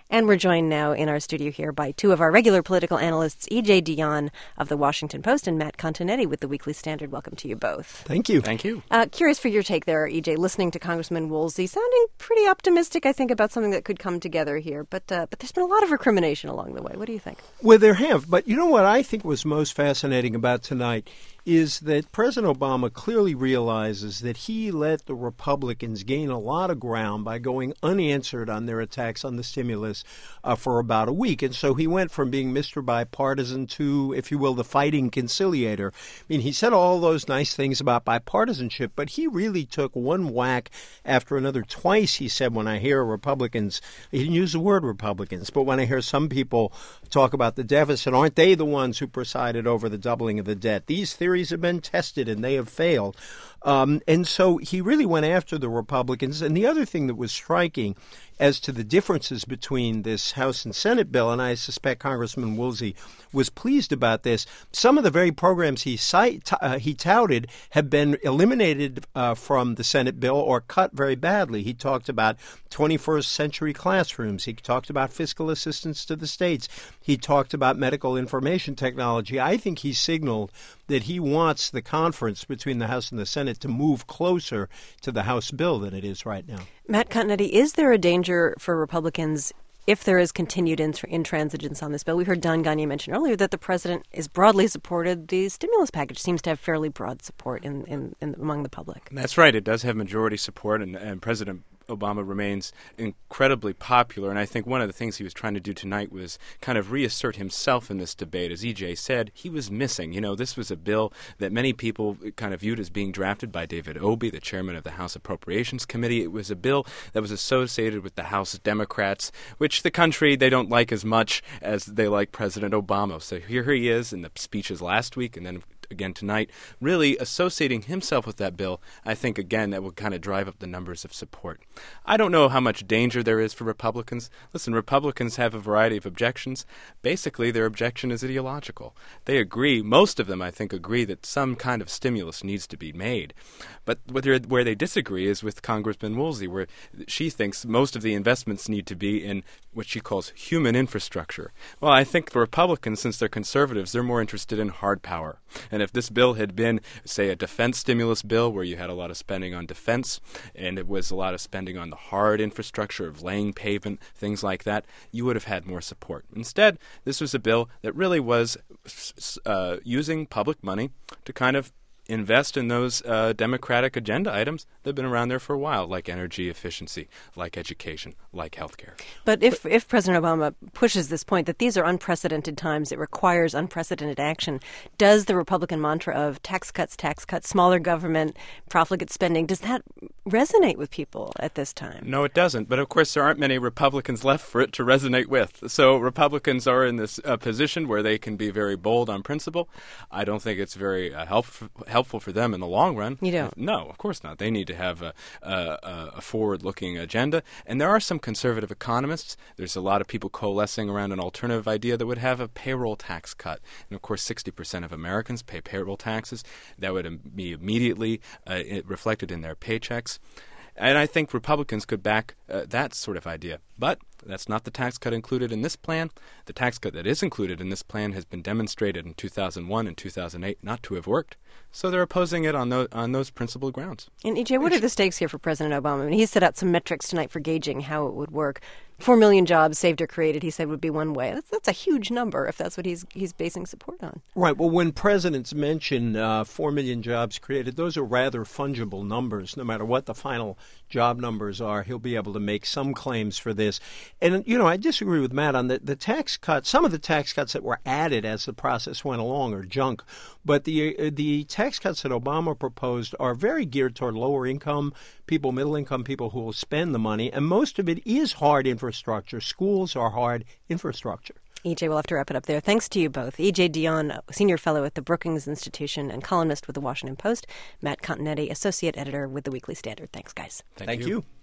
And we're joined now in our studio here by two of our regular political analysts, E.J. Dionne of The Washington Post and Matt Continetti with The Weekly Standard. Welcome to you both. Thank you. Thank you. Curious for your take there, E.J., listening to Congressman Woolsey, sounding pretty optimistic, I think, about something that could come together here. But there's been a lot of recrimination along the way. What do you think? Well, there have. But you know what I think was most fascinating about tonight is that President Obama clearly realizes that he let the Republicans gain a lot of ground by going unanswered on their attacks on the stimulus for about a week. And so he went from being Mr. Bipartisan to, if you will, the fighting conciliator. I mean, he said all those nice things about bipartisanship, but he really took one whack after another. Twice he said, when I hear Republicans, he didn't use the word Republicans, but when I hear some people talk about the deficit, aren't they the ones who presided over the doubling of the debt? These theories have been tested and they have failed. And so he really went after the Republicans. And the other thing that was striking as to the differences between this House and Senate bill, and I suspect Congressman Woolsey was pleased about this, some of the very programs he touted have been eliminated from the Senate bill or cut very badly. He talked about 21st century classrooms. He talked about fiscal assistance to the states. He talked about medical information technology. I think he signaled that he wants the conference between the House and the Senate to move closer to the House bill than it is right now. Matt Continetti, is there a danger for Republicans if there is continued intransigence on this bill? We heard Don Gagne mention earlier that the president is broadly supported. The stimulus package seems to have fairly broad support in among the public. That's right. It does have majority support, and President Obama remains incredibly popular, and I think one of the things he was trying to do tonight was kind of reassert himself in this debate. As E.J. said, he was missing. You know, this was a bill that many people kind of viewed as being drafted by David Obey, the chairman of the House Appropriations Committee. It was a bill that was associated with the House Democrats, which the country, they don't like as much as they like President Obama. So here he is in the speeches last week and then again tonight, really associating himself with that bill. I think, again, that will kind of drive up the numbers of support. I don't know how much danger there is for Republicans. Listen, Republicans have a variety of objections. Basically, their objection is ideological. They agree, most of them, I think, agree that some kind of stimulus needs to be made. But where they disagree is with Congressman Woolsey, where she thinks most of the investments need to be in what she calls human infrastructure. Well, I think for Republicans, since they're conservatives, they're more interested in hard power. And if this bill had been, say, a defense stimulus bill where you had a lot of spending on defense and it was a lot of spending on the hard infrastructure of laying pavement, things like that, you would have had more support. Instead, this was a bill that really was using public money to kind of invest in those Democratic agenda items that have been around there for a while, like energy efficiency, like education, like healthcare. But if President Obama pushes this point that these are unprecedented times, it requires unprecedented action, does the Republican mantra of tax cuts, smaller government, profligate spending, does that resonate with people at this time? No, it doesn't. But of course, there aren't many Republicans left for it to resonate with. So Republicans are in this position where they can be very bold on principle. I don't think it's very helpful for them in the long run. You don't? No, of course not. They need to have a forward-looking agenda. And there are some conservative economists. There's a lot of people coalescing around an alternative idea that would have a payroll tax cut. And of course, 60% of Americans pay payroll taxes. That would be immediately reflected in their paychecks. And I think Republicans could back that sort of idea. But that's not the tax cut included in this plan. The tax cut that is included in this plan has been demonstrated in 2001 and 2008 not to have worked. So they're opposing it on those principled grounds. And E.J., what are the stakes here for President Obama? I mean, he set out some metrics tonight for gauging how it would work. 4 million jobs saved or created, he said, would be one way. That's a huge number if that's what he's basing support on. Right. Well, when presidents mention 4 million jobs created, those are rather fungible numbers. No matter what the final job numbers are, he'll be able to make some claims for this. And, you know, I disagree with Matt on the tax cuts. Some of the tax cuts that were added as the process went along are junk. But the tax cuts that Obama proposed are very geared toward lower income people, middle income people who will spend the money. And most of it is hard infrastructure. Schools are hard infrastructure. E.J., we'll have to wrap it up there. Thanks to you both. E.J. Dionne, senior fellow at the Brookings Institution and columnist with The Washington Post. Matt Continetti, associate editor with The Weekly Standard. Thanks, guys. Thank you.